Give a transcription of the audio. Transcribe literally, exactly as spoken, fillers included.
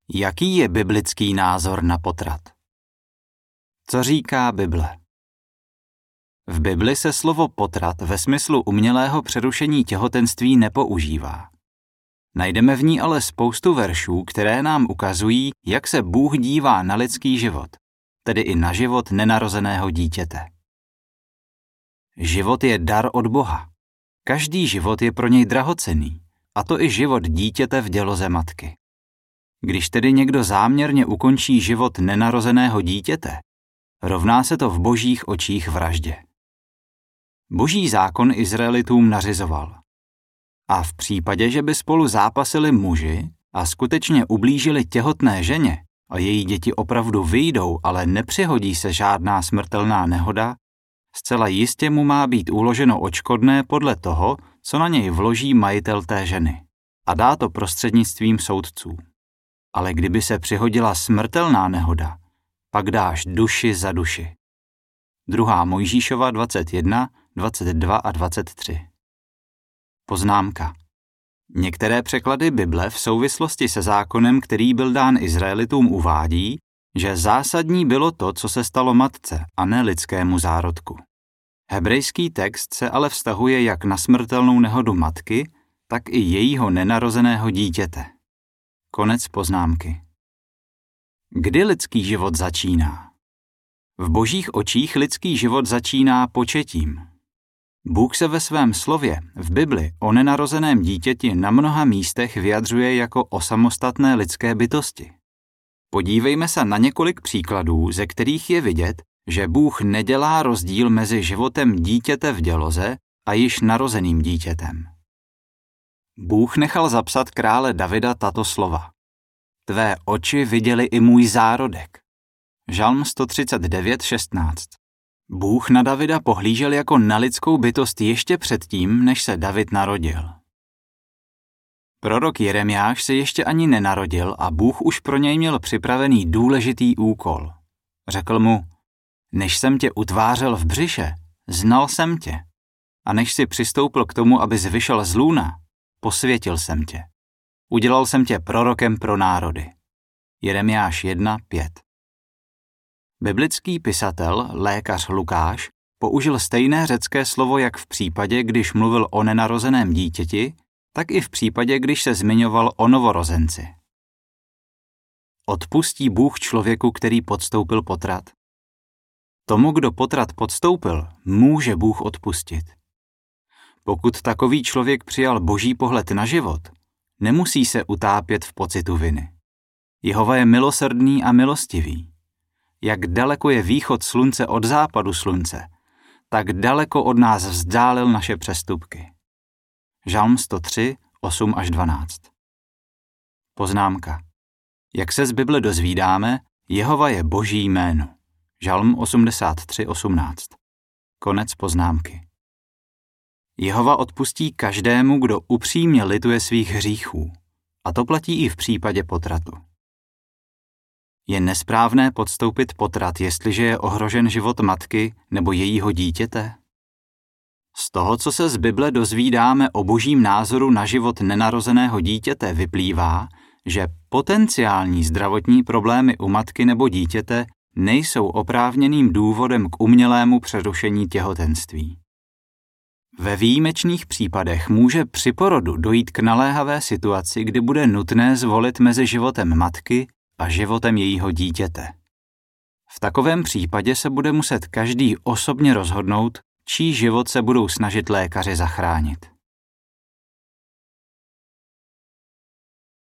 Jaký je biblický názor na potrat? Co říká Bible? V Bibli se slovo potrat ve smyslu umělého přerušení těhotenství nepoužívá. Najdeme v ní ale spoustu veršů, které nám ukazují, jak se Bůh dívá na lidský život, tedy i na život nenarozeného dítěte. Život je dar od Boha. Každý život je pro něj drahocenný, a to i život dítěte v děloze matky. Když tedy někdo záměrně ukončí život nenarozeného dítěte, rovná se to v božích očích vraždě. Boží zákon Izraelitům nařizoval. A v případě, že by spolu zápasili muži a skutečně ublížili těhotné ženě a její děti opravdu vyjdou, ale nepřihodí se žádná smrtelná nehoda, zcela jistě mu má být uloženo odškodné podle toho, co na něj vloží majitel té ženy, a dá to prostřednictvím soudců. Ale kdyby se přihodila smrtelná nehoda, pak dáš duši za duši. druhá Mojžíšova dvacet jedna, dvacet dva a dvacet tři. Poznámka. Některé překlady Bible v souvislosti se zákonem, který byl dán Izraelitům, uvádí, že zásadní bylo to, co se stalo matce, a ne lidskému zárodku. Hebrejský text se ale vztahuje jak na smrtelnou nehodu matky, tak i jejího nenarozeného dítěte. Konec poznámky. Kdy lidský život začíná? V božích očích lidský život začíná početím. Bůh se ve svém slově v Bibli o nenarozeném dítěti na mnoha místech vyjadřuje jako o samostatné lidské bytosti. Podívejme se na několik příkladů, ze kterých je vidět, že Bůh nedělá rozdíl mezi životem dítěte v děloze a již narozeným dítětem. Bůh nechal zapsat krále Davida tato slova. Tvé oči viděly i můj zárodek. Žalm sto třicet devět šestnáct. Bůh na Davida pohlížel jako na lidskou bytost ještě předtím, než se David narodil. Prorok Jeremiáš se ještě ani nenarodil a Bůh už pro něj měl připravený důležitý úkol. Řekl mu, než jsem tě utvářel v břiše, znal jsem tě. A než si přistoupil k tomu, abys vyšel z lůna, posvětil jsem tě. Udělal jsem tě prorokem pro národy. Jeremiáš jedna pět. Biblický pisatel, lékař Lukáš, použil stejné řecké slovo jak v případě, když mluvil o nenarozeném dítěti, tak i v případě, když se zmiňoval o novorozenci. Odpustí Bůh člověku, který podstoupil potrat? Tomu, kdo potrat podstoupil, může Bůh odpustit. Pokud takový člověk přijal boží pohled na život, nemusí se utápět v pocitu viny. Jehova je milosrdný a milostivý. Jak daleko je východ slunce od západu slunce, tak daleko od nás vzdálil naše přestupky. Žalm sto tři, osm až dvanáct. Poznámka. Jak se z Bible dozvídáme, Jehova je boží jméno. Žalm osmdesát tři osmnáct. Konec poznámky. Jehova odpustí každému, kdo upřímně lituje svých hříchů, a to platí i v případě potratu. Je nesprávné podstoupit potrat, jestliže je ohrožen život matky nebo jejího dítěte? Z toho, co se z Bible dozvídáme o božím názoru na život nenarozeného dítěte, vyplývá, že potenciální zdravotní problémy u matky nebo dítěte nejsou oprávněným důvodem k umělému přerušení těhotenství. Ve výjimečných případech může při porodu dojít k naléhavé situaci, kdy bude nutné zvolit mezi životem matky a životem jejího dítěte. V takovém případě se bude muset každý osobně rozhodnout, čí život se budou snažit lékaři zachránit.